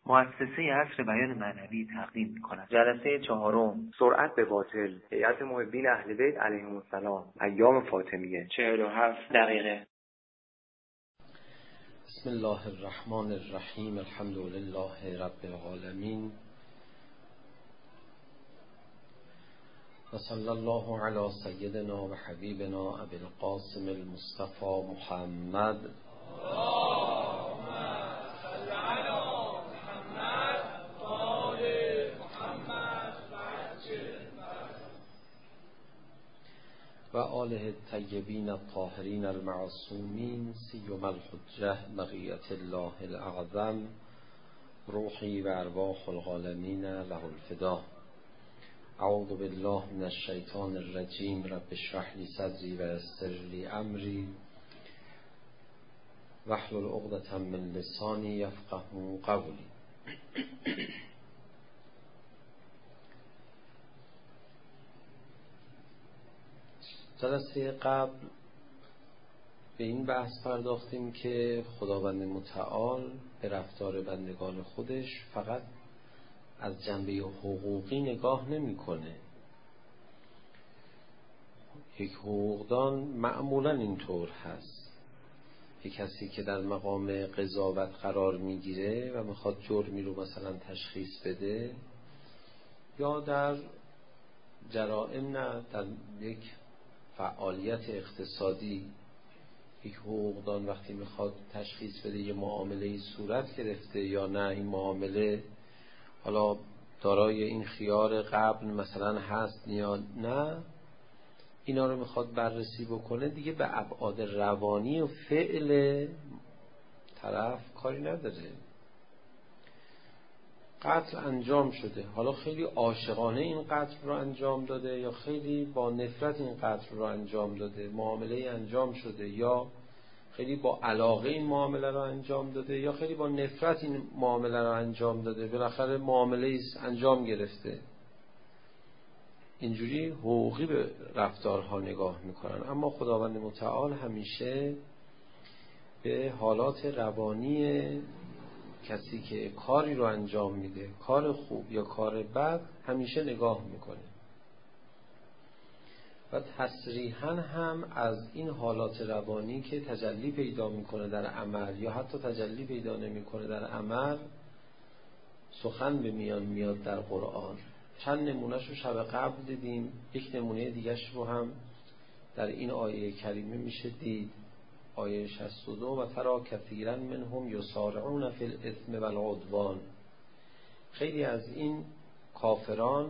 مؤسسه عصر بیان معنوی تقدیم می‌کند. جلسه 4 سرعت به باطل، هیئت محبین اهل بیت علیهم السلام، ایام فاطمیه، 47 دقیقه. بسم الله الرحمن الرحیم. الحمد لله رب العالمین و صلی الله علی سیدنا و حبیبنا ابی القاسم المصطفى محمد. و آله الطیبین الطاهرین المعصومین سیما الحجة بقیة الله الاعظم روحی و ارواح العالمین له الفدا. اعوذ بالله من الشیطان الرجیم. رب اشرح لی صدری و یسر لی امری واحلل عقدة من لسانی یفقهوا قولی. جلسه قبل به این بحث پرداختیم که خداوند متعال به رفتار بندگان خودش فقط از جنبه حقوقی نگاه نمی‌کنه. یک حقوقدان معمولا اینطور هست. یک کسی که در مقام قضاوت قرار میگیره و میخواد جرمی رو مثلا تشخیص بده، یا در جرائم، نه در یک فعالیت اقتصادی، یک حقوقدان وقتی میخواد تشخیص بده یه معامله صورت گرفته یا نه، این معامله حالا دارای این خیار قبل مثلا هست یا نه، اینا رو میخواد بررسی بکنه، دیگه به ابعاد روانی و فعل طرف کاری نداره. قتل انجام شده، حالا خیلی عاشقانه این قتل رو انجام داده یا خیلی با نفرت این قتل رو انجام داده، معامله انجام شده، یا خیلی با علاقه این معامله رو انجام داده یا خیلی با نفرت این معامله رو انجام داده، بالاخره معامله انجام گرفته. اینجوری حقوقی به رفتارها نگاه میکنن، اما خداوند متعال همیشه به حالات روانی کسی که کاری رو انجام میده، کار خوب یا کار بد، همیشه نگاه میکنه و تصریحاً هم از این حالات روانی که تجلی پیدا میکنه در عمل یا حتی تجلی پیدا نمیکنه در عمل سخن به میان میاد در قرآن. چند نمونهش رو شب قبل دیدیم، یک نمونه دیگرش رو هم در این آیه کریمه میشه دید. آیه 62 و ترا کثیرا منهم یسارعون فی الاثم والعدوان. خیلی از این کافران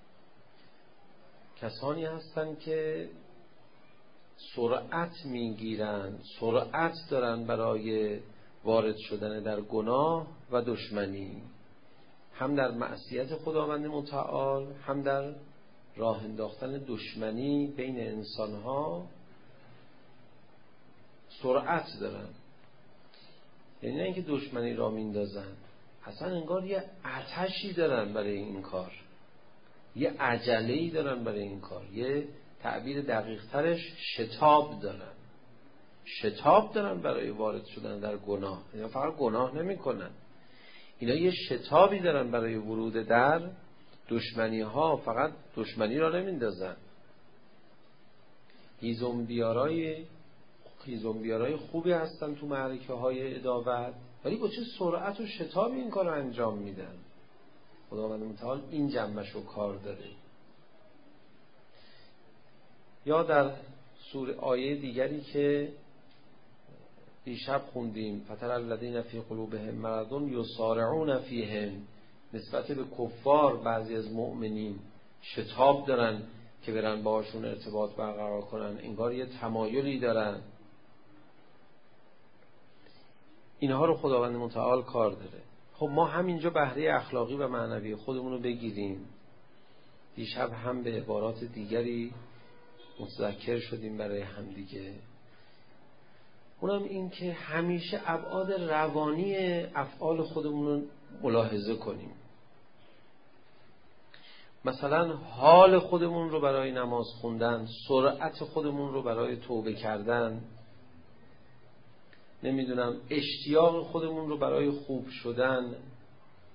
کسانی هستند که سرعت میگیرن، سرعت دارن برای وارد شدن در گناه و دشمنی، هم در معصیت خداوند متعال، هم در راه انداختن دشمنی بین انسانها سرعت دارن. یعنی نه اینکه دشمنی را میندازن، اصلا انگار یه آتشی دارن برای این کار، یه عجله‌ای دارن برای این کار. یه تعبیر دقیق ترش شتاب دارن، شتاب دارن برای وارد شدن در گناه. اینا فقط گناه نمی کنن، اینا یه شتابی دارن برای ورود در دشمنی ها، فقط دشمنی را نمیندازن. هیزمبیارای خوبی هستن تو معرکه های عداوت، ولی با چه سرعت و شتابی این کار رو انجام میدن. خداوند متعال این جنبش رو کار داره. یا در آیه دیگری که دیشب خوندیم، فتر الذین فی قلوبهم مرض یسارعون فیهم، نسبت به کفار بعضی از مؤمنین شتاب دارن که برن باهاشون ارتباط برقرار کنن، انگار یه تمایلی دارن. اینها رو خداوند متعال کار داره. خب ما همینجا بهره اخلاقی و معنوی خودمون رو بگیریم. دیشب هم به عبارات دیگری متذکر شدیم برای همدیگه، اونم این که همیشه ابعاد روانی افعال خودمون رو ملاحظه کنیم. مثلا حال خودمون رو برای نماز خوندن، سرعت خودمون رو برای توبه کردن، نمیدونم اشتیاق خودمون رو برای خوب شدن،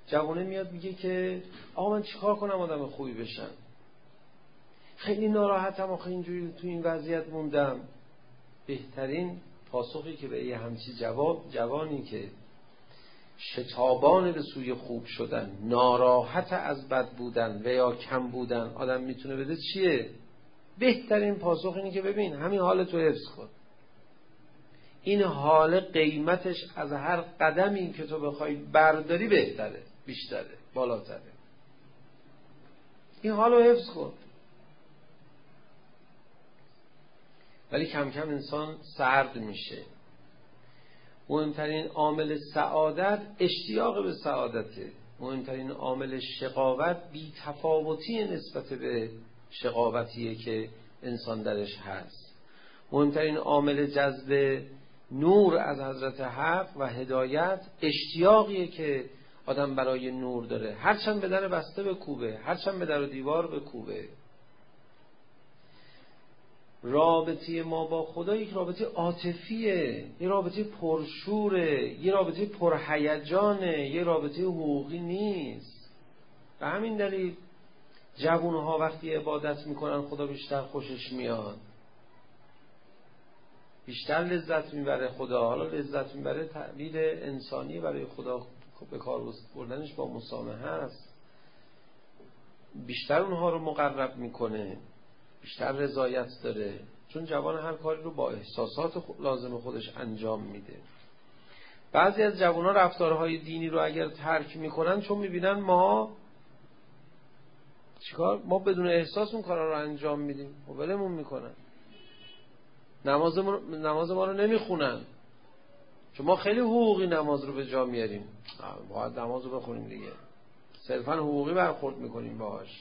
جوونه میاد میگه که آقا من چیکار کنم آدم خوبی بشم، خیلی ناراحتم، آخه اینجوری تو این وضعیت موندم. بهترین پاسخی که به یه همچی جوانی که شتابان به سوی خوب شدن، ناراحت از بد بودن و یا کم بودن آدم میتونه بده چیه؟ بهترین پاسخ اینه که ببین همین حالتو حفظ کن. این حال قیمتش از هر قدمی که تو بخوای برداری بهتره، بیشتره، بالاتره. این حالو حفظ کن. ولی کم کم انسان سرد میشه. مهمترین عامل سعادت اشتیاق به سعادته. مهمترین عامل شقاوت بی تفاوتی نسبت به شقاوتیه که انسان درش هست. مهمترین عامل جذب نور از حضرت حق و هدایت اشتیاقیه که آدم برای نور داره، هرچند به در بسته بکوبه، هرچند به در و دیوار بکوبه. رابطه ما با خدا یک رابطه عاطفیه، یک رابطه پرشوره، یک رابطه پرهیجانه، یک رابطه حقوقی نیست. به همین دلیل جوانها وقتی عبادت میکنن خدا بیشتر خوشش میاد، بیشتر لذت میبره خدا. حالا لذت میبره تعبیر انسانی برای خدا به کار بردنش با مسامحه است. بیشتر اونها رو مقرب میکنه، بیشتر رضایت داره، چون جوان هر کاری رو با احساسات لازم خودش انجام میده. بعضی از جوانها رفتارهای دینی رو اگر ترک میکنن چون میبینن ما ما بدون احساس اون کارا رو انجام میدیم و ولمون میکنن. نماز ما رو نمیخونن چون ما خیلی حقوقی نماز رو به جا میاریم، باید نماز رو بخونیم دیگه، صرفا حقوقی برخورد میکنیم باهاش.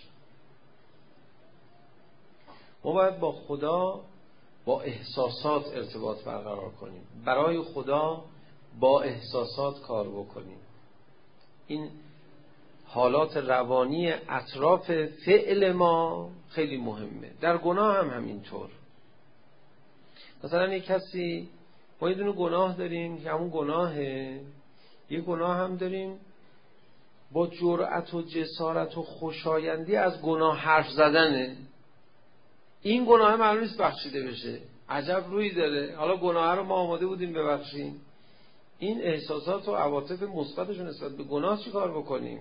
ما باید با خدا با احساسات ارتباط برقرار کنیم، برای خدا با احساسات کار بکنیم. این حالات روانی اطراف فعل ما خیلی مهمه. در گناه هم همینطور. مثلا یک کسی، ما یه دونه گناه داریم که همون گناهه، یه گناه هم داریم با جرأت و جسارت و خوشایندی از گناه حرف زدنه. این گناه معلوم نیست بخشیده بشه، عجب روی داره، حالا گناه رو ما آماده بودیم ببخشیم. این احساسات و عواطف مثبتش نسبت به گناه چی کار بکنیم؟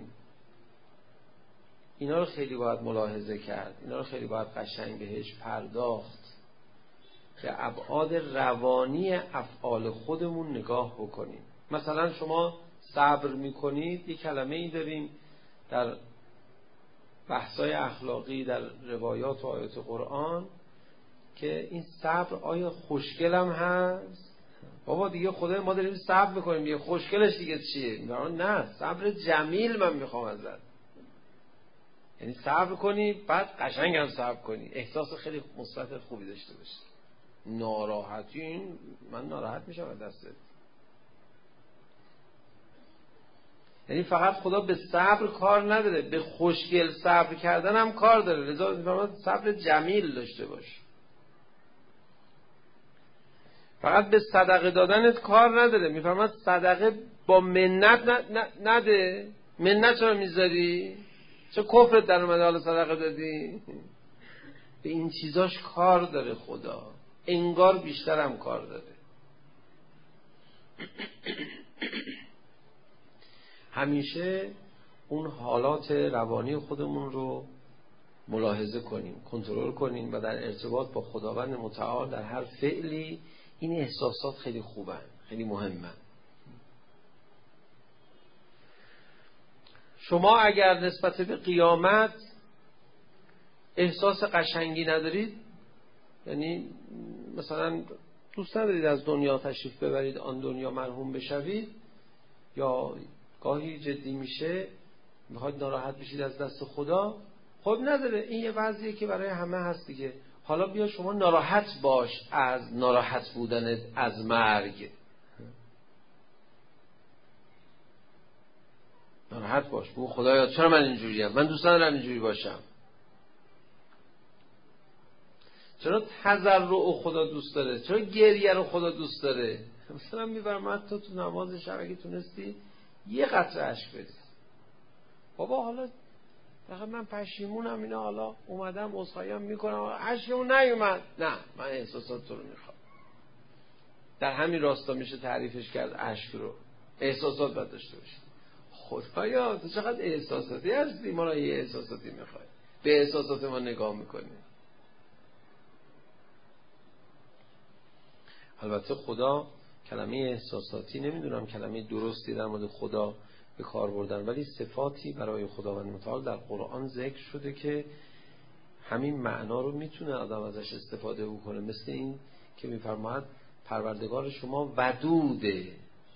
اینا رو خیلی باید ملاحظه کرد، اینا رو خیلی باید قشنگ بهش پرداخت، به ابعاد روانی افعال خودمون نگاه بکنیم. مثلا شما صبر میکنید، یک کلمه ای داریم در بحثای اخلاقی در روایات و آیات قرآن که این صبر آیا خوشگلم هست؟ بابا دیگه خدای ما داریم صبر میکنیم دیگه، خوشگلش دیگه چیه؟ نه، صبر جمیل من میخوام ازت. یعنی صبر کنی بعد قشنگ هم صبر کنی، احساس خیلی مثبت خوبی داشته باشی. ناراحتی، این من ناراحت میشم از دستت. یعنی فقط خدا به صبر کار نداره، به خوشگل صبر کردن هم کار داره. لذا میفرماد صبر جمیل داشته باش. فقط به صدقه دادنت کار نداره، میفرماد صدقه با منت نده. منت چرا میذاری؟ چه کفرت در اومده حالا صدقه دادی؟ به این چیزاش کار داره خدا، انگار بیشتر هم کار داره. همیشه اون حالات روانی خودمون رو ملاحظه کنیم، کنترل کنیم و در ارتباط با خداوند متعال در هر فعلی این احساسات خیلی خوبن، خیلی مهمن. شما اگر نسبت به قیامت احساس قشنگی ندارید، یعنی مثلا دوست ندارید از دنیا تشریف ببرید، آن دنیا مرحوم بشوید، یا گاهی جدی میشه میخواید ناراحت بشید از دست خدا، خب نداره، این یه وضعیه که برای همه هست دیگه. حالا بیا شما ناراحت باش از ناراحت بودنت از مرگ، ناراحت باش، بگو خدایا چرا من اینجوریم، من دوست ندارم اینجوری باشم. چرا تضرع خدا دوست داره، چرا گریه رو خدا دوست داره؟ مثلا میبرم تو نماز شب اگه تونستی یه قطره اشک بریز، بابا حالا فقط من پشیمونم، اینا حالا اومدم عذرخواهی میکنم، اشکمون نیومد. نه، من احساسات تو رو میخوام. در همین راستا میشه تعریفش کرد اشک رو. احساسات باید داشته باشی. خدایا تو چقدر احساساتی هستی، ما را یه احساساتی میخوای، به احساسات ما نگاه میکنی. البته خدا کلمه احساساتی نمیدونم کلمه درستی در مورد خدا به کار بردن، ولی صفاتی برای خداوند متعال در قرآن ذکر شده که همین معنا رو میتونه آدم ازش استفاده بکنه. مثل این که میفرماید پروردگار شما ودوده.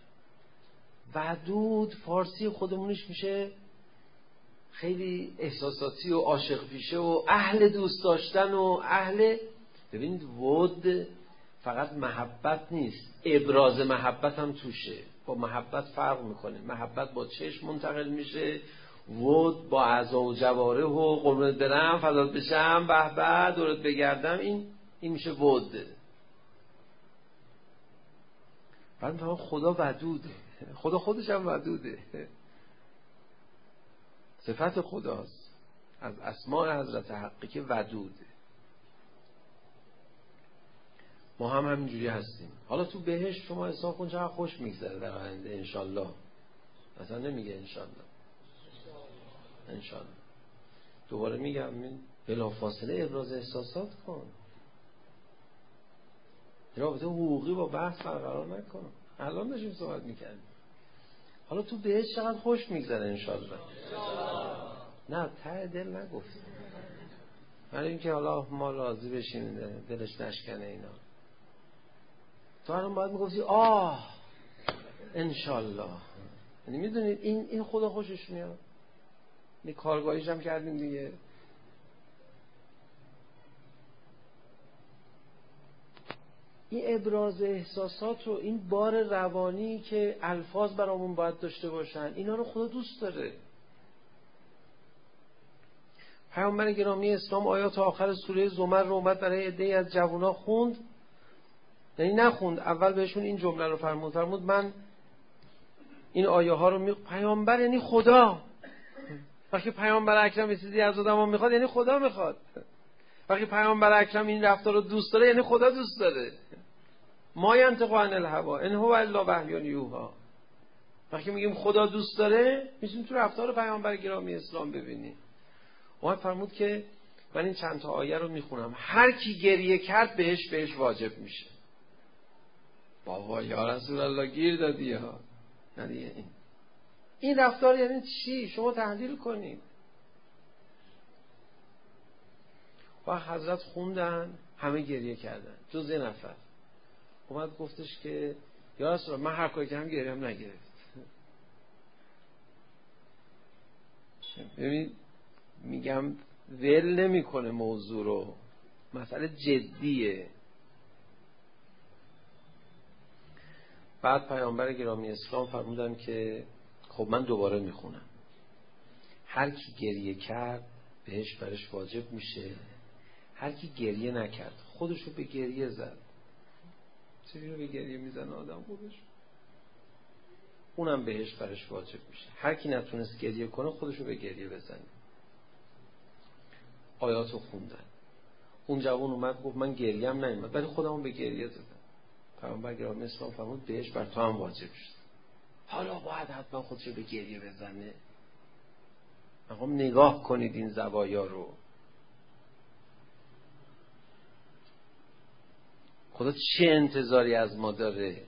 ودود فارسی خودمونش میشه خیلی احساساتی و عاشق پیشه و اهل دوست داشتن و اهل. ببینید ود فقط محبت نیست، ابراز محبت هم توشه. با محبت فرق میکنه. محبت با چشم منتقل میشه، ود با اعضا و جواره و قربونت برم، فدات بشم، به به، دورت بگردم، این میشه ود. بعد میگم خدا ودوده. خدا خودش هم ودوده، صفت خداست، از اسماء حضرت حقی که ودوده. ما هم همینجوری هستیم. حالا تو بهشت شما حساب کن چقدر خوش میگذره در آینده انشالله. اصلا نمیگه انشالله، انشالله. دوباره میگم بلافاصله ابراز احساسات کن، رابطه حقوقی با بحث برقرار نکن. الان داشتیم صحبت میکردیم. حالا تو بهشت چقدر خوش میگذره انشالله. نه ته دل نگفتیم، برای اینکه حالا ما راضی بشیم دلش نشکنه اینا. تو الان باید میگفتی آه انشالله. یعنی میدونید این خدا خوشش میاد. این کارگاهیش هم کردیم دیگه. این ابراز احساسات رو، این بار روانی که الفاظ برامون باید داشته باشن، اینا رو خدا دوست داره. پیامبر گرامی اسلام آیات آخر سوره زمر رو اومد برای عده‌ای از جوونا خوند. یعنی نخوند، اول بهشون این جمله رو فرمود من این آیه ها رو پیامبر یعنی خدا. وقتی پیامبر اکرم یه چیزی از آدم میخواد یعنی خدا میخواد. وقتی پیامبر اکرم این رفتار رو دوست داره یعنی خدا دوست داره. ما ینطق عن الهوا ان هو الا وحی یوحی. وقتی میگیم خدا دوست داره میتونیم تو رفتار پیامبر گرامی اسلام ببینیم. اون فرمود که من این چند تا آیه رو میخونم، هر کی گریه کرد بهش واجب میشه. بابا یا رسول الله گیر دادی ها. نه دیگه این رفتار یعنی چی؟ شما تحلیل کنید. و حضرت خوندن، همه گریه کردن جز یه نفر اومد گفتش که یا رسول الله من هر کاری کردم گریم نگرفت. ببین میگم ول نمیکنه موضوع رو، مسئله جدیه. بعد پیامبر گرامی اسلام فرمودن که خب من دوباره میخونم، هر کی گریه کرد برش واجب میشه، هر کی گریه نکرد خودشو به گریه زد. چجوری به گریه میزنه آدم خودش؟ اونم برش واجب میشه. هر کی نتونست گریه کنه خودشو به گریه بزنه. آیاتو خوندن. اون جوان اومد گفت من گریم نیومد ولی خودمو به گریه زدم. پیامبر گرامی اسلام فرمود بهش بر تو هم واجب شد. حالا باید حتما خودشو به گریه بزنه؟ میخوام نگاه کنید این زوایا رو. خدا چه انتظاری از ما داره؟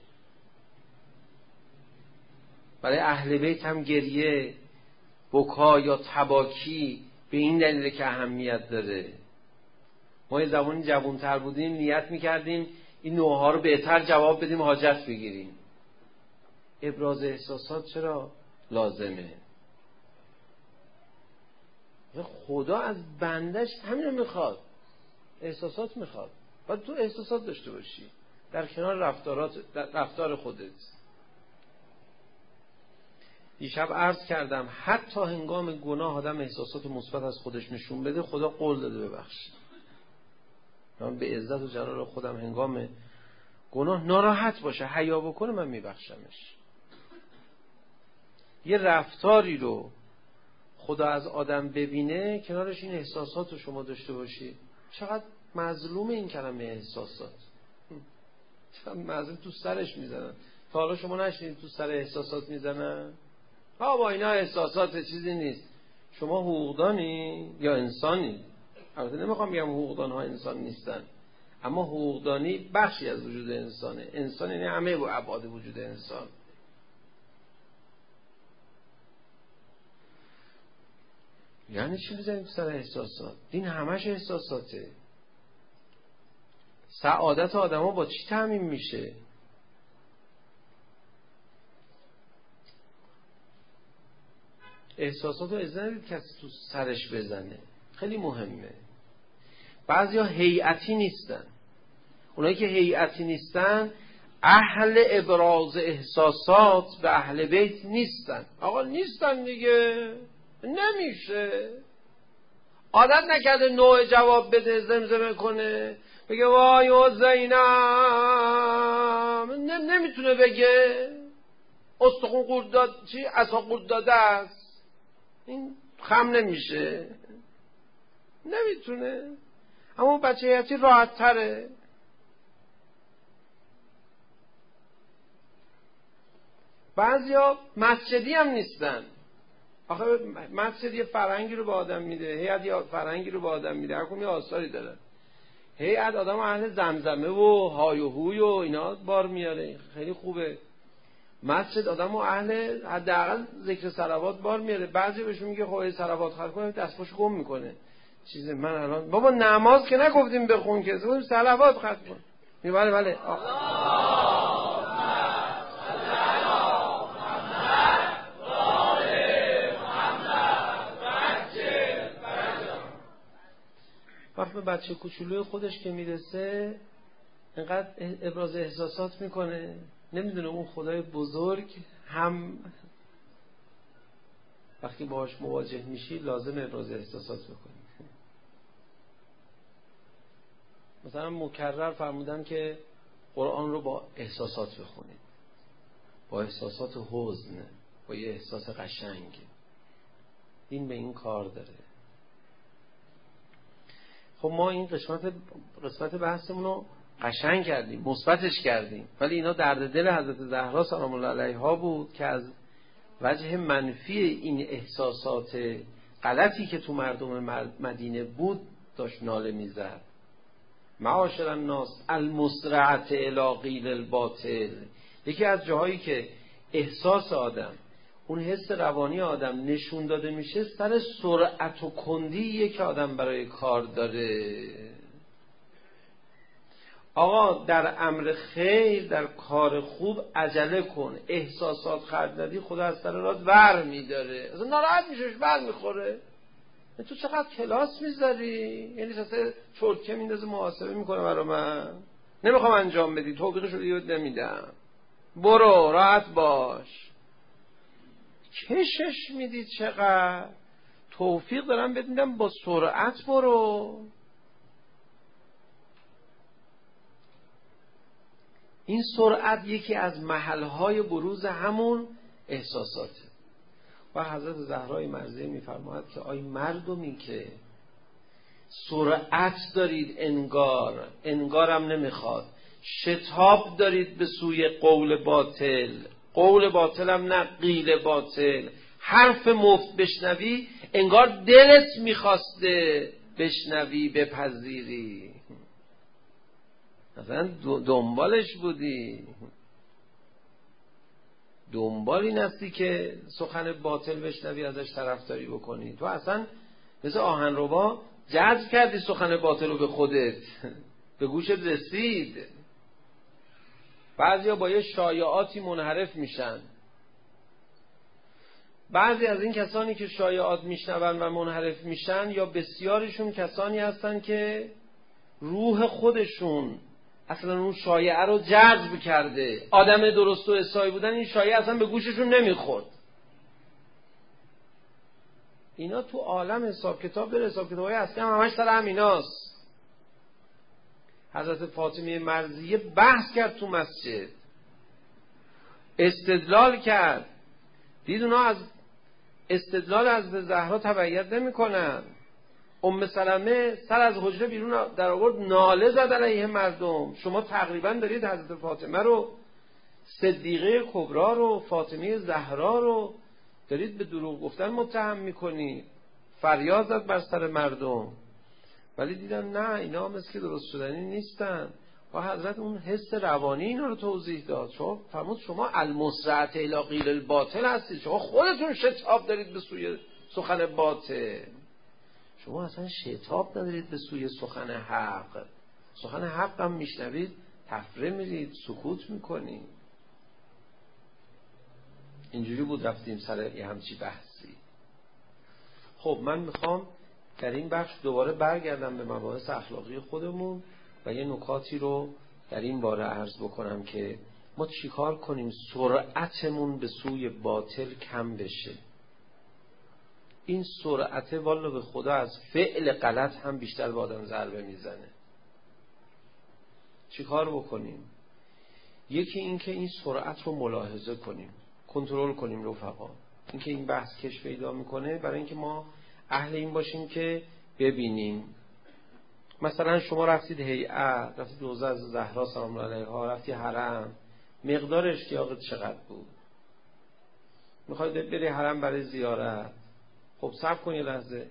برای اهل بیت هم گریه، بکا یا تباکی به این دلیل که اهمیت داره. ما یه زمانی جوان‌تر بودیم نیت میکردیم این نوعها رو بهتر جواب بدیم، حاجت بگیریم. ابراز احساسات چرا لازمه؟ خدا از بندش همین رو میخواد، احساسات میخواد. باید تو احساسات داشته باشی در کنار رفتار خودت. دیشب عرض کردم حتی هنگام گناه آدم احساسات مثبت از خودش نشون بده خدا قول داده ببخشه. من به عزت و جلال خودم هنگام گناه ناراحت باشه حیا بکنه من میبخشمش. یه رفتاری رو خدا از آدم ببینه کنارش این احساسات رو شما داشته باشید. چقدر مظلوم این کلمه احساسات، چقدر مظلوم تو سرش میزنن. تا حالا شما نشنید تو سر احساسات میزنن؟ با اینا احساسات چیزی نیست. شما حقوقدانی یا انسانی؟ البته نمیخوام بگم حقوقدان ها انسان نیستن، اما حقوقدانی بخشی از وجود انسانه. انسان یعنی همه ابعاد وجود انسان. یعنی چی بزنیم سر احساسات؟ دین همش احساساته. سعادت آدم ها با چی تامین میشه؟ احساسات رو اجازه ندید کسی تو سرش بزنه. خیلی مهمه. بعضیا هیئتی نیستن. اونایی که هیئتی نیستن اهل ابراز احساسات به اهل بیت نیستن. آقا نیستن دیگه، نمیشه. عادت نکرده نوع جواب بده، زمزمه کنه، بگه وای و زینب، نمیتونه بگه استخون قورت داد، چی عصا قورت داده است، این خم نمیشه، نمیتونه. اما بچه هیئتی راحت تره. بعضیا مسجدی هم نیستن. آخه مسجد یه فرهنگی رو به آدم میده، هیئت یه فرهنگی رو به آدم میده، هر کدوم یه آثاری داره. هیئت آدم اهل زمزمه و های و هوی و اینا بار میاره، خیلی خوبه. مسجد آدم اهل حداقل ذکر صلوات بار میاره. بعضی بهشون میگه خب صلوات خرج کنه، دستپاش گم میکنه. چیزه من الان بابا نماز که نگفتیم بخون، که گفتیم صلوات خرج کن. بله وقتی به بچه کوچولوی خودش که میرسه اینقدر ابراز احساسات میکنه، نمیدونه اون خدای بزرگ هم وقتی باهاش مواجه میشی لازم ابراز احساسات بکنی. مثلا مکرر فرمودن که قرآن رو با احساسات بخونید، با احساسات حزن، با یه احساس قشنگ. دین به این کار داره. خب ما این قسمت بحثمون رو قشنگ کردیم، مثبتش کردیم، ولی اینا درد دل حضرت زهرا سلام الله علیها بود که از وجه منفی این احساسات غلطی که تو مردم مدینه بود داشت ناله میزد. معاشر الناس المسرعة الی قیل الباطل. یکی از جاهایی که احساس آدم، اون حس روانی آدم نشون داده میشه سر سرعت و کندیه که آدم برای کار داره. آقا در امر خیر، در کار خوب عجله کن. احساسات خرج ندی خدا از سر راه ور میداره، اصلا ناراحت میشهش بر میخوره. تو چقدر کلاس میذاری؟ یعنی اصلا چرتکه میندازه محاسبه میکنه برا من، نمیخوام انجام بدی، توفیقشو دیگه نمیدم، برو راحت باش. کشش میدید چقدر توفیق دارم بدیدم با سرعت برو. این سرعت یکی از محلهای بروز همون احساساته. و حضرت زهرای مرضیه میفرماید که آی مردمی که سرعت دارید، انگارم نمیخواد، شتاب دارید به سوی قول باطل هم نه قیل باطل، حرف مفت بشنوی انگار دلت میخواسته بشنوی بپذیری، مثلا دنبالش بودی، دنبال این هستی که سخن باطل بشنوی ازش طرفداری بکنی. تو اصلا مثل آهنربا جذب کردی سخن باطل رو به خودت، به گوشت رسید. بعضیا با یه شایعاتی منحرف میشن. بعضی از این کسانی که شایعات میشنون و منحرف میشن، یا بسیارشون کسانی هستن که روح خودشون اصلا اون شایعه رو جذب کرده. آدم درست و اصلاحی بودن این شایعه اصلا به گوششون نمیخورد. اینا تو عالم حساب کتاب داره، حساب کتابای اصلی هم همش سر همیناست. حضرت فاطمه مرضیه بحث کرد تو مسجد، استدلال کرد، دید اونا از استدلال از زهرا تبعیت نمی‌کنن. ام سلمه سر از حجره بیرون در آورد، ناله زد علیه مردم. شما تقریبا دارید حضرت فاطمه رو، صدیقه کبرا رو، فاطمه زهرا رو دارید به دروغ گفتن متهم میکنید. فریاد زد بر سر مردم، ولی دیدن نه، اینا مثل که درست شدنی نیستن. و حضرت اون حس روانی اینا رو توضیح داد. شما فرمود شما المسرعت الی قیل الباطل هستید، شما خودتون شتاب دارید به سوی سخن باطل، شما اصلا شتاب ندارید به سوی سخن حق. سخن حق هم میشنوید تفره میرید، سکوت میکنید. اینجوری بود رفتیم سر یه همچی بحثی. خب من میخوام در این بخش دوباره برگردم به مباحث اخلاقی خودمون و یه نکاتی رو در این باره عرض بکنم که ما چیکار کنیم سرعتمون به سوی باطل کم بشه. این سرعت والا به خدا از فعل غلط هم بیشتر به آدم ضربه میزنه. چیکار بکنیم؟ یکی این که این سرعت رو ملاحظه کنیم، کنترل کنیم رفقا. این که این بحث کش پیدا میکنه برای اینکه ما اهل این باشیم که ببینیم. مثلا شما رفتید هیئت، رفتید روضه از زهرا سلام الله علیها، رفتی حرم، مقدار اشتیاقت چقدر بود؟ میخواید بری حرم برای زیارت، خب صبر کن یه لحظه،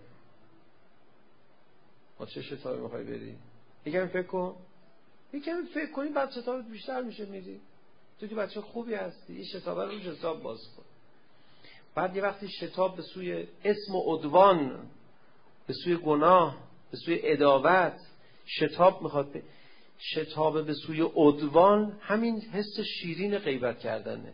با چه شتابی میخوای بری؟ یکم فکر کن، یکم فکر کنی، بعد شتابت بیشتر میشه میری. تو که بچه خوبی هستی، این شتاب رو حساب باز کن. بعد یه وقتی شتاب به سوی اسم و عدوان، به سوی گناه، به سوی عداوت شتاب میخواد شتاب به سوی عدوان، همین حس شیرین غیبت کردنه.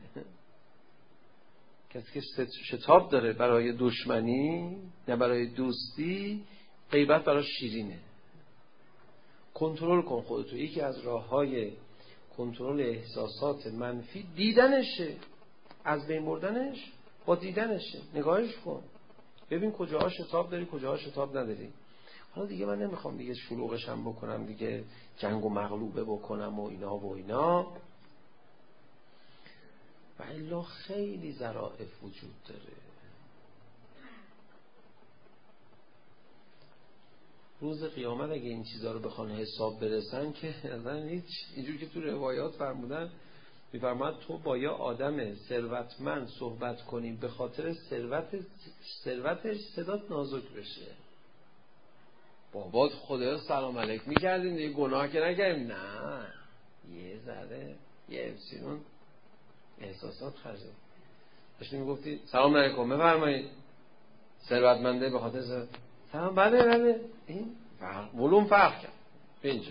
کسی که شتاب داره برای دشمنی نه برای دوستی، غیبت برای شیرینه. کنترل کن خودتو. یکی از راههای کنترل احساسات منفی دیدنشه، از بین بردنش با دیدنشه. نگاهش کن، ببین کجاها شتاب داری، کجاها شتاب نداری. حالا دیگه من نمیخوام دیگه شلوغشم بکنم، دیگه جنگ و مغلوبه بکنم و اینا و الا خیلی ظرافت وجود داره. روز قیامت اگه این چیزا رو بخوان حساب برسن که اصلا هیچ، اینجور که تو روایات فرمودن، میفرماد تو با یه آدم ثروتمند صحبت کنی به خاطر ثروتش صدات نازک بشه. بابات خدا سلام علیک میکردیم دیگه، گناه که نکردیم، نه یه ذره یه اپسیلون احساسات خرجه. داشتی میگفتی سلام علیکم بفرمایید، ثروتمنده به خاطر سلام، بله این ولوم فرق کرد اینجا.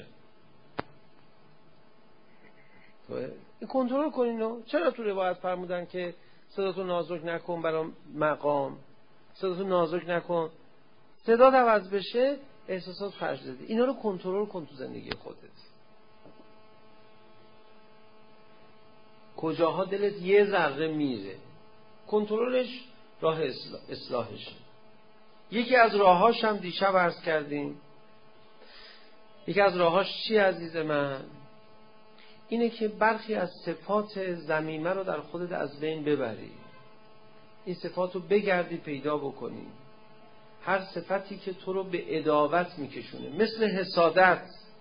این کنترل کنین. چرا تو روایت فرمودن که صداتو نازک نکن برای مقام، صداتو نازک نکن، صدات عوض بشه احساسات خرج دادی. اینا رو کنترل کن تو زندگی خودت. کجاها دلت یه ذره میره، کنترلش راه اصلاحشه. یکی از راهاش هم دیشب عرض کردیم. یکی از راهاش چی عزیز من؟ اینه که برخی از صفات ذمیمه رو در خودت از بین ببری. این صفات رو بگردی پیدا بکنی. هر صفتی که تو رو به عداوت میکشونه، مثل حسادت،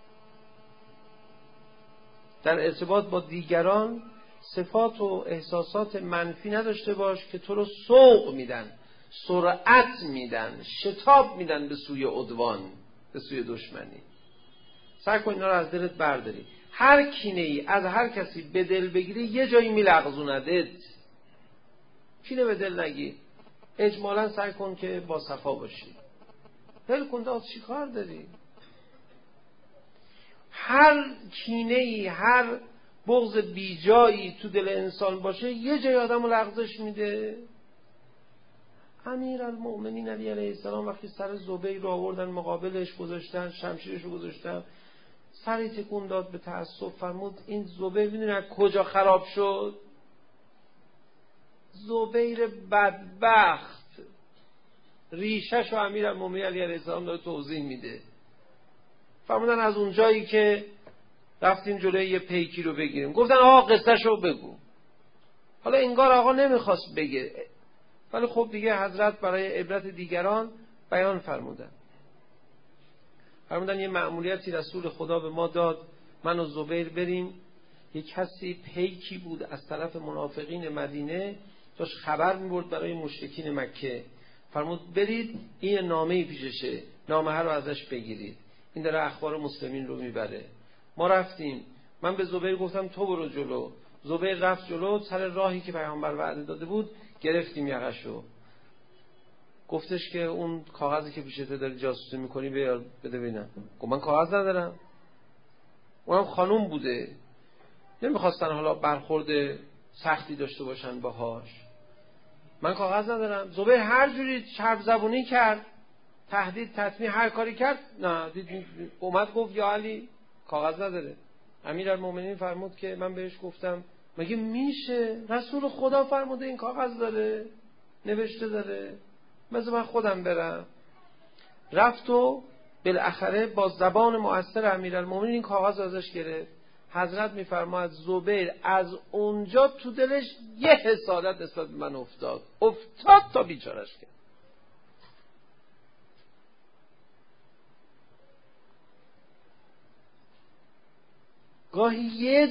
در ارتباط با دیگران صفات و احساسات منفی نداشته باش که تو رو سوق میدن، سرعت میدن، شتاب میدن به سوی عدوان، به سوی دشمنی. سعی کن اینا رو از دلت برداری. هر کینه ای از هر کسی به دل بگیری یه جایی میلغزوندت. کینه به دل نگیر، اجمالا سعی کن که با صفا باشی. ول کن، داد چی کار داری؟ هر کینه ای، هر بغض بیجایی تو دل انسان باشه یه جای آدمو لغزش میده. امیرالمؤمنین علی علیه السلام وقتی سر زبیر رو آوردن مقابلش گذاشتن، شمشیرش رو گذاشتن، سری تکون داد به تأسف، فرمود این زبیر میدونه کجا خراب شد؟ زبیر بدبخت ریشش و امیرالمؤمنین علی علیه السلام داره توضیح میده. فرمودن از اون جایی که رفتیم جلوی یه پیکی رو بگیریم، گفتن آقا قصه‌شو بگو. حالا انگار آقا نمیخواست بگه، ولی خب دیگه حضرت برای عبرت دیگران بیان فرمودن یه مأموریتی رسول خدا به ما داد، من و زبیر بریم. یک کسی پیکی بود از طرف منافقین مدینه، داشت خبر می‌برد برای مشرکین مکه. فرمود برید این نامه‌ای پیششه، نامه رو ازش بگیرید، این داره اخبار مسلمین رو میبره. ما رفتیم، من به زبیر گفتم تو برو جلو. زبیر رفت جلو، سر راهی که پیامبر وعده داده بود گرفتیم یقشو. گفتش که اون کاغذی که پیشته داری جاسوسی میکنی بیار بده ببینم. گفت من کاغذ ندارم. اونم خانوم بوده، نمیخواستن حالا برخورد سختی داشته باشن باهاش. من کاغذ ندارم. زبیر هر جوری چرب زبونی کرد، تهدید تطمیع هر کاری کرد، نه اومد گفت یا علی کاغذ نداره. امیرالمومنین فرمود که من بهش گفتم مگه میشه؟ رسول خدا فرموده این کاغذ داره، نوشته داره، مثلا من خودم برم. رفت و بالاخره با زبان مؤثر امیرالمومنین این کاغذ ازش گرفت. حضرت میفرماید زبیر از اونجا تو دلش یه حسادت نسبت به من افتاد تا بیچارش کرد. گاهی یه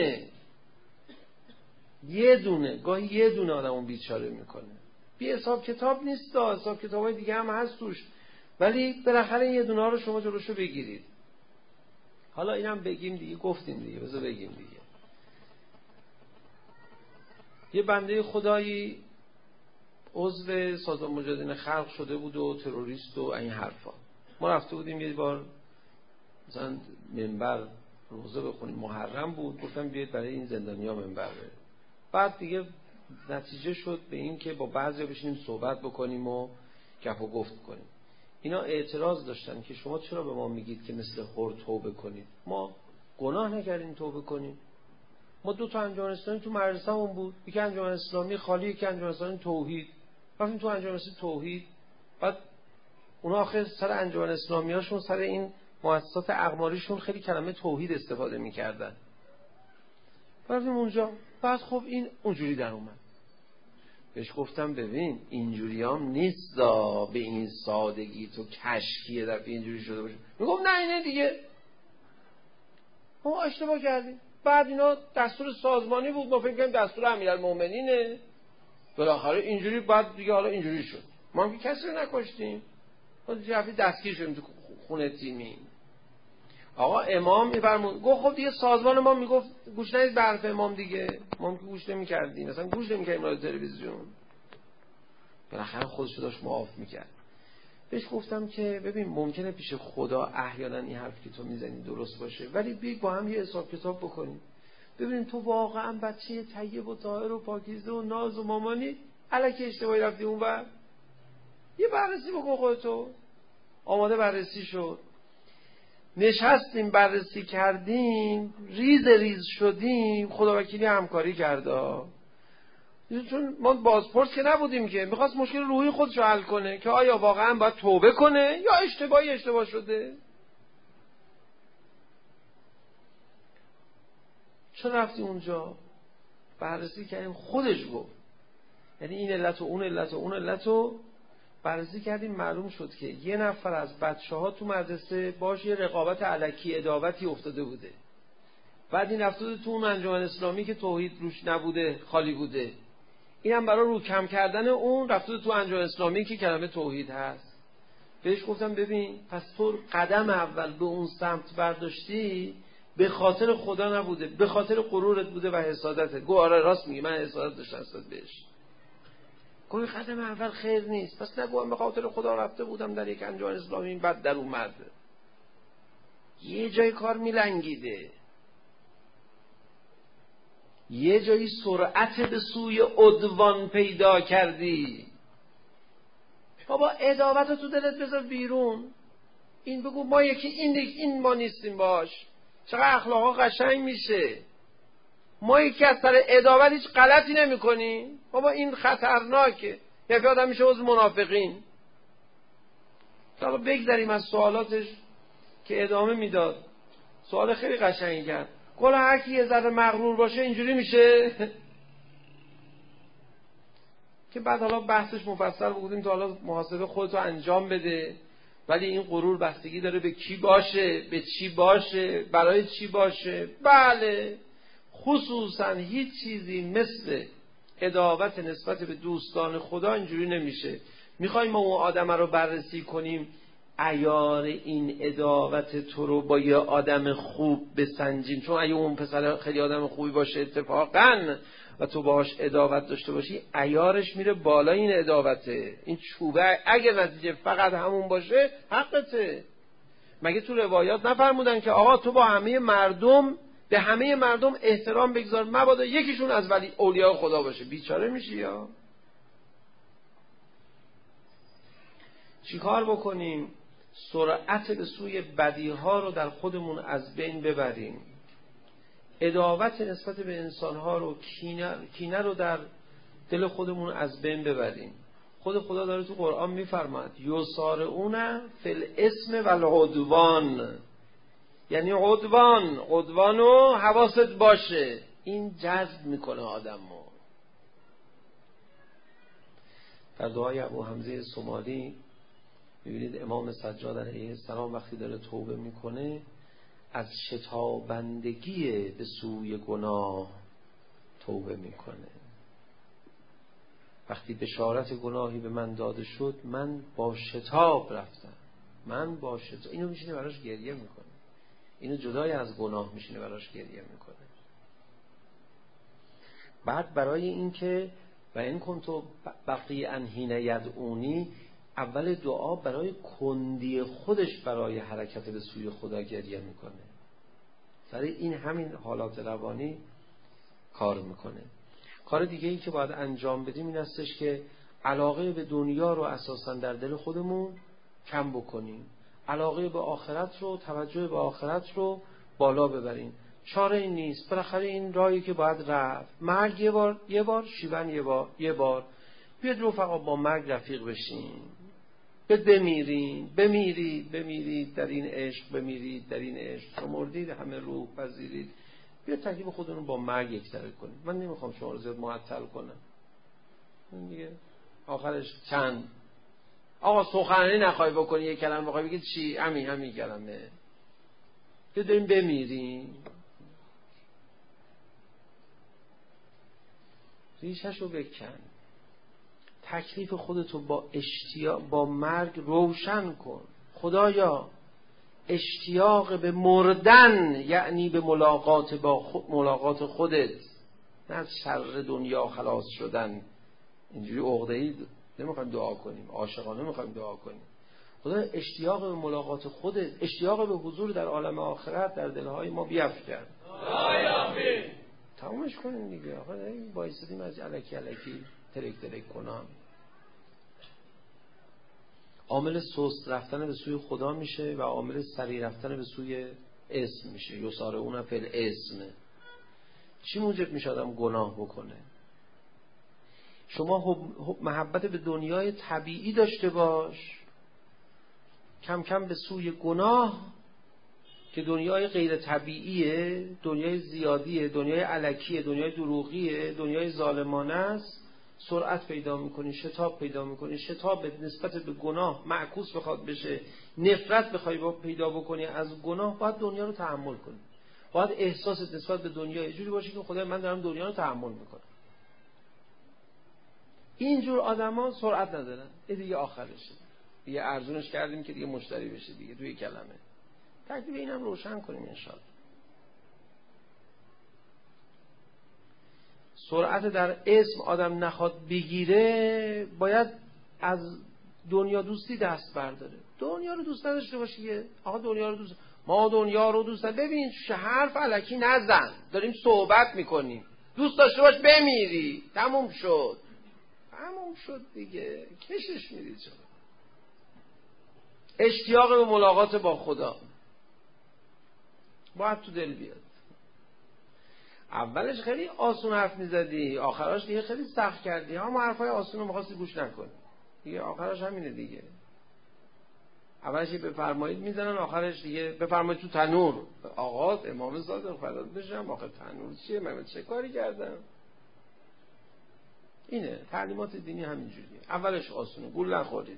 دونه آدمو بیچاره میکنه. بی حساب کتاب نیست، حساب کتابای دیگه هم هست توش، ولی بالاخره یه دونه ها رو شما جلوشو بگیرید. حالا اینم بگیم دیگه، گفتیم دیگه، بذار بگیم دیگه. یه بنده خدایی عضو سازمان مجاهدین خلق شده بود و تروریست و این حرفا. ما رفته بودیم یه بار مثلا منبر روزه بخونیم، محرم بود، گفتم بیاید برای این زندانیا منبر بریم. بعد دیگه نتیجه شد به این که با بعضیا بشینیم صحبت بکنیم و گپ و گفت کنیم. اینا اعتراض داشتن که شما چرا به ما میگید که مثل خور توبه کنید؟ ما گناه نکردیم توبه کنیم. ما 2 تا انجمن اسلامی تو مدرسه‌مون بود، یکی انجمن اسلامی خالی، یکی انجمن اسلامی توحید. رفتیم تو انجمن اسلامی توحید، بعد اونا آخر سر انجمن اسلامیاشون، سر این مؤسسات اقماریشون خیلی کلمه توحید استفاده می‌کردن. رفتیم اونجا، بعد خب این اونجوری در اومد. بهش گفتم ببین اینجوریام نیست به این سادگی تو کشکیه دفعه اینجوری شده باشه. میگم نه اینه دیگه، ما اشتباه کردیم. بعد اینا دستور سازمانی بود، ما فکر کنیم دستور امیرالمومنینه، بالاخره اینجوری، بعد دیگه حالا اینجوری شد. ما هم که کسی رو نکشتیم، ما دیگه دستگیر شدیم تو خونه تیمی. آقا امام میفرمود، گفت خب دیگه سازمان ما میگفت گوش ندید به حرف امام دیگه، ما هم که گوش نمی‌کردیم، مثلا گوش نمی‌کردیم رادیو تلویزیون. بالاخره خودش رو داشت معاف می‌کرد. بهش گفتم که ببین ممکنه پیش خدا احیانا این حرفی که تو میزنی درست باشه، ولی بیاید با هم یه حساب کتاب بکنیم ببینیم تو واقعا بچه طیب و طاهر و پاکیزه و ناز و مامانی الکی اشتباهی رفتی اونور. یه بررسی بکن خودتو. آماده بررسی شد، نشستیم بررسی کردیم، ریز شدیم، خدا وکیلی همکاری کرده. چون ما بازپرس که نبودیم که، میخواست مشکل روحی خودشو حل کنه که آیا واقعا باید توبه کنه یا اشتباه شده. چون رفتی اونجا بررسی کردیم، خودش گفت، یعنی این علت و اون علت و بررسی کردیم، معلوم شد که یه نفر از بچه‌ها تو مدرسه باش یه رقابت الکی عداوتی افتاده بوده. بعد این رفته تو اون انجمن اسلامی که توحید روش نبوده، خالی بوده. اینم برای رو کم کردن اون رفته تو انجمن اسلامی که کلمه توحید هست. بهش گفتم ببین پس تو قدم اول به اون سمت برداشتی به خاطر خدا نبوده، به خاطر غرورت بوده و حسادتت. گفت آره راست میگی، من حسادت داشتم نسبت بهش. گوی قدم اول خیر نیست. پس نگویم به خاطر خدا رفته بودم در یک انجمن اسلامی بعد در اومد. یه جای کار میلنگیده، یه جایی سرعت به سوی عدوان پیدا کردی. بابا عداوت رو تو دلت بذار بیرون. این بگو ما یکی این ما نیستیم باش. چقدر اخلاقا قشنگ میشه. ما یکی از سر عداوت هیچ غلطی نمی کنی. بابا این خطرناکه. یکی آدم میشه عضو منافقین. حالا بگذاریم از سوالاتش که ادامه میداد. سوال خیلی قشنگی کرد. گل هر کی یه ذره مغرور باشه اینجوری میشه. که بعد حالا بحثش مفصل بودیم تا حالا محاسبه خودتو انجام بده. ولی این غرور بستگی داره به کی باشه، به چی باشه، برای چی باشه. بله، خصوصا هیچ چیزی مثل عداوت نسبت به دوستان خدا اینجوری نمیشه. میخوایم ما اون آدم رو بررسی کنیم، عیار این عداوت تو رو با یه آدم خوب بسنجیم، چون اگه اون پسر خیلی آدم خوبی باشه اتفاقا و تو باهاش عداوت داشته باشی، عیارش میره بالا. این عداوته، این چوبه اگه نتیجه فقط همون باشه حقته. مگه تو روایات نفرمودن که آقا تو با همه مردم به همه مردم احترام بگذار مبادا یکیشون از ولی اولیاء خدا باشه؟ بیچاره میشی. یا چیکار بکنیم؟ سرعت به سوی بدیها رو در خودمون از بین ببریم. عداوت نسبت به انسانها رو، کینه رو در دل خودمون از بین ببریم. خود خدا داره تو قرآن میفرماد یسارعون فی الاسم والعدوان، یعنی عدوانو حواست باشه. این جذب میکنه آدمو. در دعای ابو حمزه سومالی میبینید امام سجاد علیه السلام وقتی داره توبه میکنه از شتابندگی به سوی گناه توبه میکنه. وقتی بشارت گناهی به من داده شد من با شتاب رفتم، اینو میشینه براش گریه میکنه، اینو جدای از گناه میشینه براش گریه میکنه. بعد برای این که و این کنتو بقی انهین یدعونی، اول دعا برای کندی خودش برای حرکت به سوی خدا گریه میکنه. سر این همین حالات روانی کار میکنه. کار دیگه ای که باید انجام بدیم این هستش که علاقه به دنیا رو اساسا در دل خودمون کم بکنیم، علاقه به آخرت رو، توجه به آخرت رو بالا ببریم. چاره این نیست، بالاخره این راهی که باید رفت. مرگ یه بار، شیون یه بار. بیاد رفقا با مرگ رفیق بشین، بمیرید در این عشق، بمیرید در این عشق، تو مردید همه روح پذیرید. بیاد ترکیب خودمون رو با مرگ یکسره کنیم. من نمیخوام شما رو زیاد معطل کنم. این دیگه آخرش چند آقا سخنرانی نخوای بکنی، یک کلمه بخوای بگی چی؟ همین کلمه. بیاد بریم بمیریم. ریشه‌شو بکن. تکلیف خودتو با با مرگ روشن کن. خدایا اشتیاق به مردن یعنی به ملاقات خودت، نه از شر دنیا خلاص شدن. اینجوری عقده‌ای نمیخوایم دعا کنیم، عاشقانه میخوایم دعا کنیم. خدا اشتیاق به ملاقات خودت، اشتیاق به حضور در عالم آخرت در دلهای ما بیفکن. آمین. تمامش کنیم دیگه. آقا این بایستدیم از الکی ترک کنم. عامل سست رفتن به سوی خدا میشه و عامل سریع رفتن به سوی اسم میشه. یسارعون فی الاسم. چی موجب میشه آدم گناه بکنه؟ شما محبت به دنیای طبیعی داشته باش، کم کم به سوی گناه که دنیای غیر طبیعیه، دنیای زیادیه، دنیای الکیه، دنیای دروغیه، دنیای ظالمانه است، سرعت پیدا میکنی، شتاب پیدا میکنی. شتاب نسبت به گناه معکوس بخواد بشه، نفرت بخوای پیدا بکنی از گناه، باید دنیا رو تحمل کنی. باید احساست نسبت به دنیا اینجوری باشه که خدای من دارم دنیا رو تحمل میکنم. اینجور آدما سرعت ندارن. این دیگه آخرشه. دیگه ارزونش کردیم که دیگه مشتری بشه دیگه. توی کلمه تکلیف اینم روشن کنیم انشاءالله. سرعت در اسم آدم نخواد بگیره، باید از دنیا دوستی دست برداره. دنیا رو دوست نداشته باشی. آقا دنیا رو دوست، ما دنیا رو دوست نداریم. ببین حرف الکی نزن، داریم صحبت میکنیم. دوست داشته باش بمیری، تموم شد دیگه. کشش میدی. چرا؟ اشتیاق به ملاقات با خدا باید تو دل بیاد. اولش خیلی آسون حرف میزدی، آخرش دیگه خیلی سخت کردی. اما حرفای آسون رو میخواستی گوش نکنی دیگه. آخرش همینه دیگه. اولش بفرمایید میزنن، آخرش دیگه بفرمایید تو تنور. آقا امام صادق فدات بشم، آخه تنور چیه؟ من چه کاری کردم؟ اینه تعلیمات دینی همینجوریه. اولش آسونه، گول نخورید.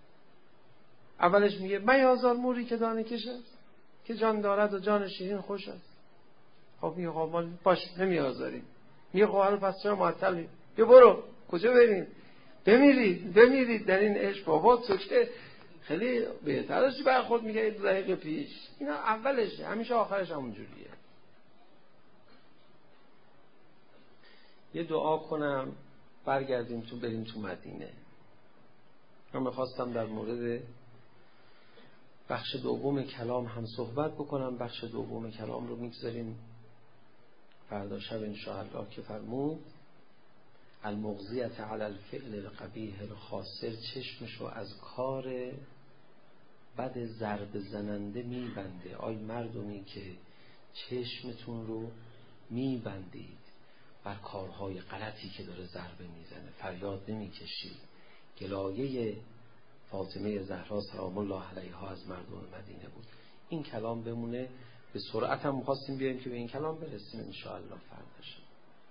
اولش میگه میازار موری که دانه کش است، که جان دارد و جان شیرین خوش است. خب میگه خب باش نمیازاریم. میگه خب حالا پس چرا معطلی؟ بیا برو، کجا بریم؟ بمیرید در این عشق. بابا تو که خیلی بهتر از برخورد میگه 2 دقیقه پیش. اینا اولشه، همیشه آخرش همونجوریه. یه دعا کنم برگردیم بریم تو مدینه. من میخواستم در مورد بخش دوم کلام هم صحبت بکنم. بخش دوم کلام رو میگذاریم فردا شب انشاءالله که فرمود المغزیت علی الفعل القبیح الخاسر، چشمشو از کار بد ضرب زننده میبنده. آی مردمی که چشمتون رو میبندید بر کارهای غلطی که داره ضربه میزنه، فریاد نمیکشید. گلایه فاطمه زهرا سلام الله علیها از مردم مدینه بود. این کلام بمونه. به سرعت هم می‌خواستیم بیایم که به این کلام برسیم ان شاء الله فردا شب.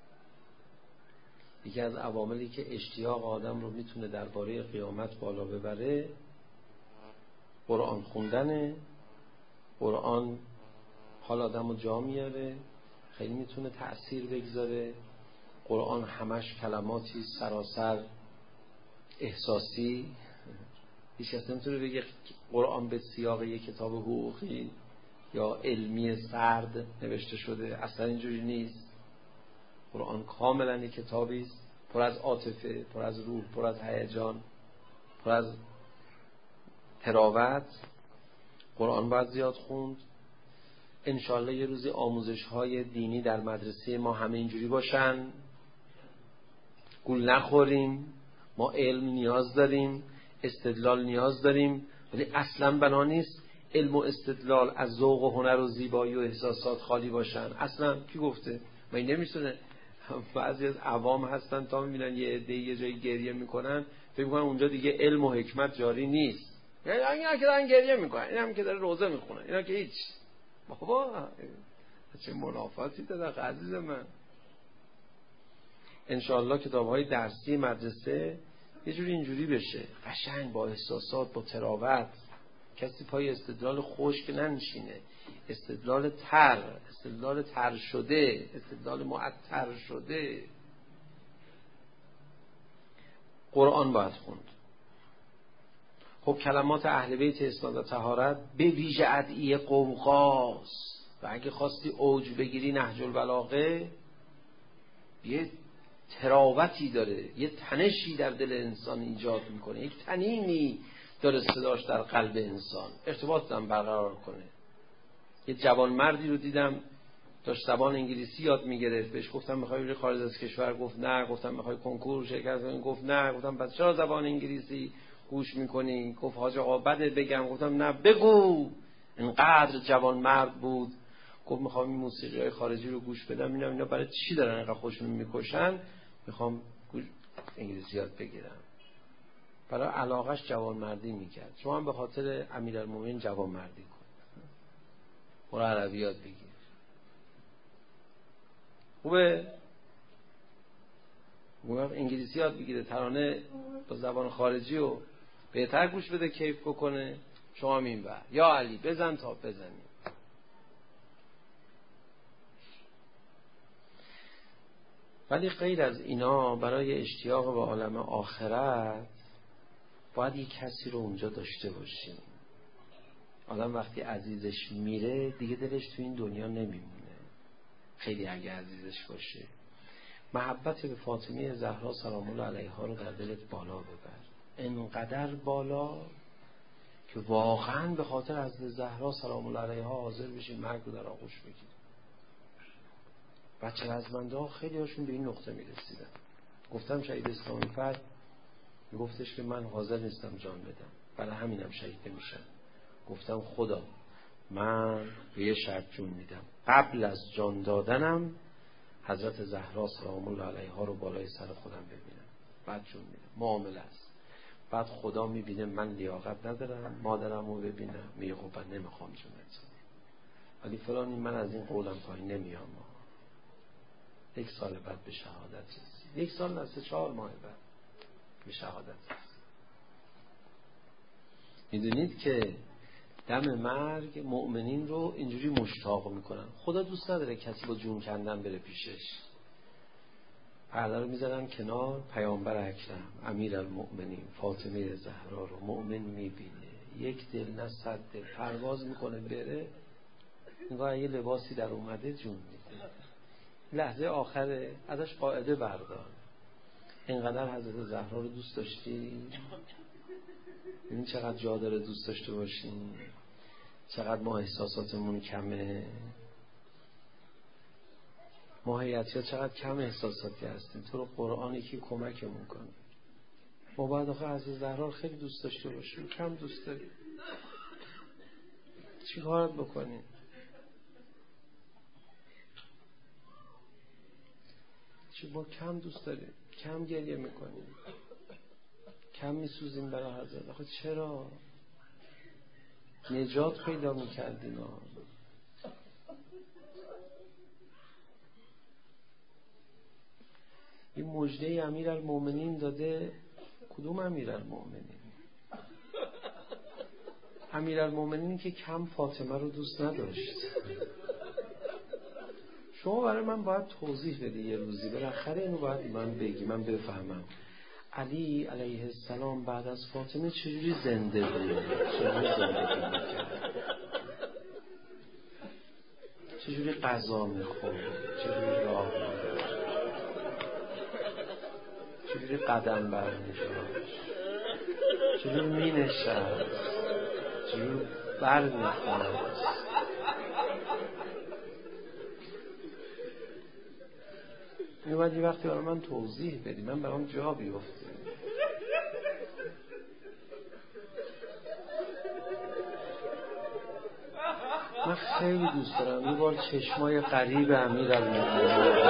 یکی از عواملی که اشتیاق آدم رو میتونه درباره قیامت بالا ببره قرآن خوندنه. قرآن حال آدم رو جا میاره، خیلی میتونه تأثیر بگذاره. قرآن همش کلماتی سراسر احساسی. هیچ کس نمیتونه بگه قرآن به سیاق یک کتاب حقوقی یا علمی سرد نوشته شده. اصلا اینجوری نیست. قرآن کاملا یک کتابی است پر از عاطفه، پر از روح، پر از هیجان، پر از تراوت. قرآن باید زیاد خوند. انشالله یه روزی آموزش های دینی در مدرسه ما همه اینجوری باشن. گول نخوریم. ما علم نیاز داریم، استدلال نیاز داریم، ولی اصلا بنا نیست علم و استدلال از ذوق و هنر و زیبایی و احساسات خالی باشن. اصلا کی گفته؟ من نمیتونه. بعضی از عوام هستن تا میبینن یه عده یه جایی گریه میکنن فکر میکنن اونجا دیگه علم و حکمت جاری نیست. یعنی اینا که دارن گریه میکنن، این هم که داره روزه میخونن، اینا که هیچ. بابا چه منافاتی داره عزیز من. انشاءالله کتاب‌های درسی مدرسه یه جوری اینجوری بشه، قشنگ با احساسات، با تراوت. کسی پای استدلال خشک ننشینه، استدلال تر شده، استدلال معطر شده. قرآن باید خوند. خب کلمات اهل بیت اسناد و طهارت به ویژه ادعیه قوقاست و اگه خواستی اوج بگیری نهج البلاغه یه تراوتی داره، یه تنشی در دل انسان ایجاد میکنه، یک تنینی داره صداش در قلب انسان، ارتباط هم برقرار کنه. یه جوان مردی رو دیدم داشت زبان انگلیسی یاد میگرفت. بهش گفتم میخوای بری خارج از کشور؟ گفت نه. گفتم میخوای کنکور شرکت کنی؟ گفت نه. گفتم پس چرا زبان انگلیسی گوش میکنی؟ گفت حاج آقا بده بگم. گفتم نه بگو. اینقدر جوان مرد بود. گفت میخوام این موسیقی های خارجی رو گوش بدم، اینا برای چی دارن اینقدر خودشون میکشن؟ میخوام انگلیسی یاد بگیرم. برای علاقش جوان مردی میکرد. شما هم به خاطر امیرالمومنین جوان مردی کن، برو عربی یاد بگیر. خوبه؟ انگلیسی یاد بگیره، ترانه با زبان خارجی رو بهتر گوش بده، کیف بکنه. شما این بر یا علی بزن تا بزنی. ولی غیر از اینا برای اشتیاق به عالم آخرت باید یک کسی رو اونجا داشته باشیم. آدم وقتی عزیزش میره دیگه دلش تو این دنیا نمیمونه. خیلی اگه عزیزش باشه محبت به فاطمه زهرا سلام الله علیها رو در دلت بالا ببر، انقدر بالا که واقعا به خاطر حضرت زهرا سلام الله علیها حاضر بشی مرگ رو در آغوش بگیری. بچه رزمنده ها خیلی هاشون به این نقطه میرسیدن. گفتم شهید اسلامی فرد میگفتش که من حاضر نیستم جان بدم، برای همینم شهید نمیشم. گفتم خدا من به یه شرط جون میدم، قبل از جان دادنم حضرت زهرا سلام الله علیها رو بالای سر خودم ببینم، بعد جون میدم. معامله است. بعد خدا میبینه من لیاقت ندارم مادرم رو ببینم، میگه خب من نمیخوام جونت، ولی فلانی من از این قولم پایین نمیام. 1 سال بعد به شهادت رسید. 1 سال نه 3-4 ماه بعد به شهادت رسید. میدونید که دم مرگ مؤمنین رو اینجوری مشتاق میکنن. خدا دوست نداره کسی با جون کندن بره پیشش. پرده رو میذارن کنار، پیامبر اکرم امیرالمؤمنین فاطمه زهرا رو مؤمن میبینه، 1 دل نه 100 دل پرواز میکنه بره، نگاه یه لباسی در اومده جون میده. لحظه آخره ازش قاعده بردار. اینقدر حضرت زهرا رو دوست داشتی؟ ببین چقدر جا داره دوست داشته باشیم، چقدر ما احساساتمون کمه. ما حیاتی‌ها چقدر کم احساساتی هستیم. تو رو قرآن یکی کمکمون کنه. ما باید آخه حضرت زهرا رو خیلی دوست داشته باشیم. کم دوست داریم. چی کارت بکنیم؟ چی با کم دوست داریم؟ کم گریه میکنیم، کم میسوزیم برای حضرت. آخه چرا؟ نجات پیدا میکردیم. این مژده امیرالمؤمنین داده. کدوم امیرالمؤمنین؟ امیرالمؤمنین که کم فاطمه رو دوست نداشت. شما برای من باید توضیح بدی یه روزی، بالاخره اینو باید من بگی، من بفهمم. علی علیه السلام بعد از فاطمه چجوری زنده بود؟ چجوری زندگی میکرد؟ چجوری غذا میخورد؟ چجوری راه میرفت؟ چجوری قدم برمی‌داشت؟ چجوری مینشست؟ چجوری برمیخواست؟ اینو باید یه وقتی برای من توضیح بدی، من برام جا بیفته. من خیلی دوست دارم یه بار چشمای غریب امیرالمؤمنین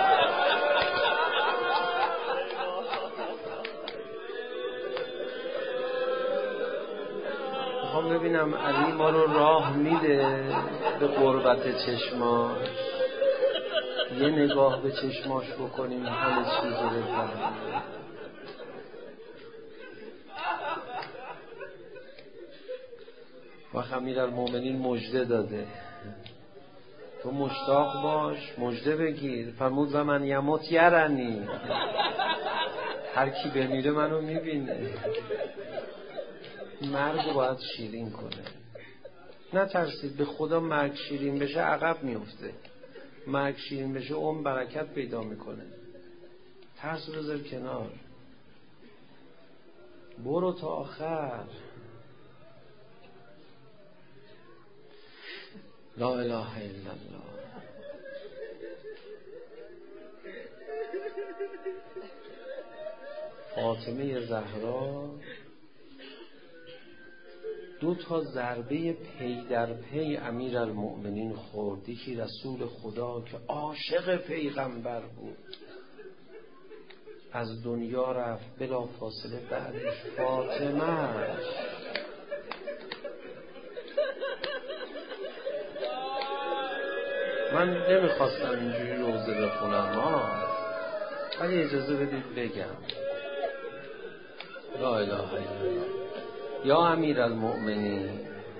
میخوام ببینم علی ما رو راه میده به قربت چشماش، یه نگاه به چشماش بکنیم همه چیز رو بفهمیم. وقت امیرالمؤمنین مژده داده، تو مشتاق باش، مژده بگیر. فرمود و من یموت یرنی، هر کی بمیره منو میبینه. مرگ رو باید شیرین کنه. نترسید، به خدا مرگ شیرین بشه عقب میفته. مرگ شیرین بشه اون برکت پیدا میکنه. ترس رو بذار کنار، برو تا آخر. لا اله الا الله. فاطمه زهرا 2 ضربه پی در پی امیرالمؤمنین خورد. یکی رسول خدا که عاشق پیغمبر بود از دنیا رفت، بلا فاصله بعدش فاطمه. من نمیخواستم اینجوری روزه بخونم ولی اجازه بدید بگم. لا اله الا الله. یا امیرالمؤمنین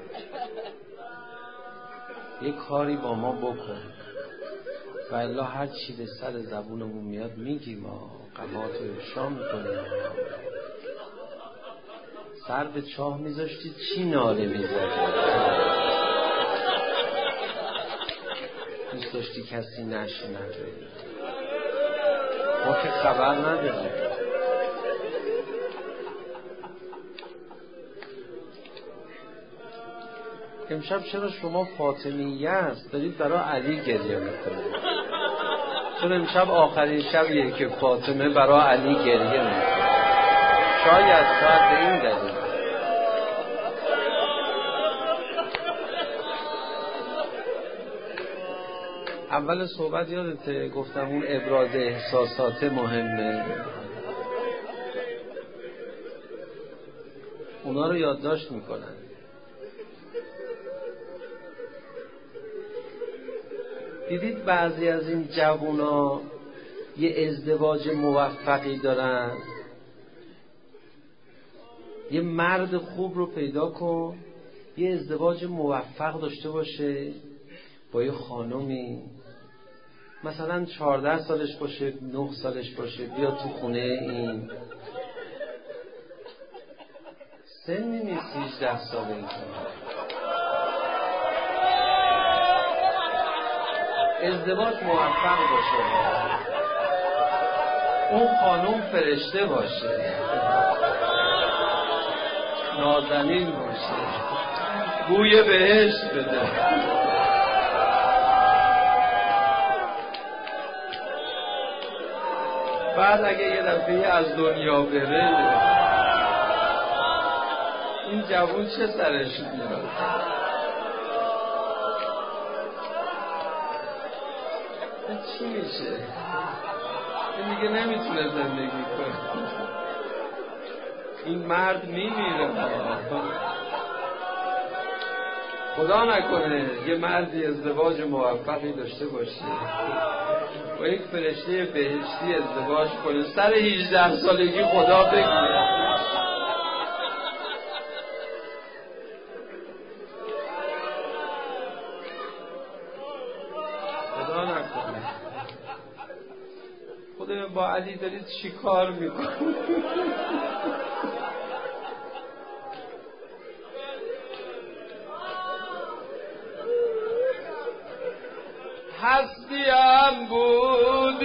یک کاری با ما بکن و الا هر چی به سر زبونمون میاد میگیم. ما قمات رو افشا میکنیم. سر به چاه میذاشتی چی ناله میزدی؟ دوست داشتی کسی نشنوه. ما که خبر نداریم. امشب چرا شما فاطمیه است دارید برای علی گریه میکنید؟ چون امشب آخرین شبیه که فاطمه برای علی گریه میکنه. شاید به این دلیل. اول صحبت یادته گفتم اون ابراز احساسات مهمه، اونا رو یادداشت میکنن. دیدید بعضی از این جوونا یه ازدواج موفقی دارن. یه مرد خوب رو پیدا کن یه ازدواج موفق داشته باشه با یه خانومی، مثلا 14 سالش باشه 9 سالش باشه، بیا تو خونه این، سنی نیست 18 ساله این ازدواج موفق باشه، اون خانوم فرشته باشه، نازنین باشه، بوی بهشت بده. بعد اگه یه دفعه از دنیا بره این جوون چه سرش میاد؟ چی میشه؟ این دیگه نمیتونه زندگی کنه، این مرد میمیره. خدا نکنه یه مردی ازدواج موفقی داشته باشه با یک فرشته بهشتی ازدواج کنه، سر 18 سالگی خدا بگیره. خدا نکنه. خدا با علی دارید چی کار میکنید؟ هستیم بودی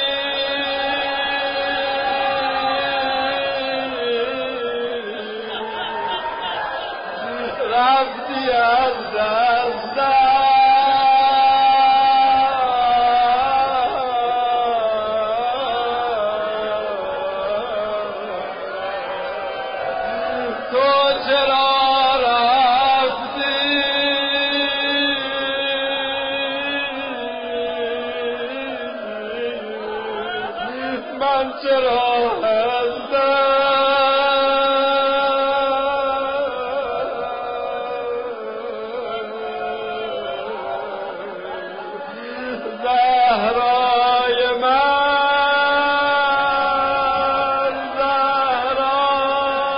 رفتی از دستم، تو چرا رفتی من چرا هستم؟ زهرای من، زهرای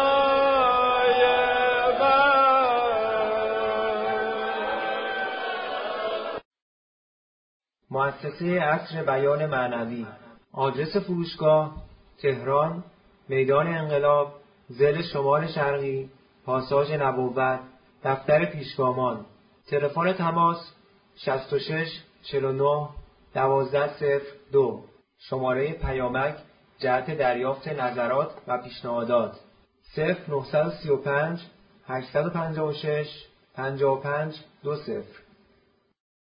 من. مؤسسه عصر بیان معنوی. آدرس فروشگاه: تهران، میدان انقلاب، ضلع شمال شرقی، پاساژ نبوت، دفتر پیشگامان. تلفن تماس 66 49 1202. شماره پیامک جهت دریافت نظرات و پیشنهادات 0935 856 55 20.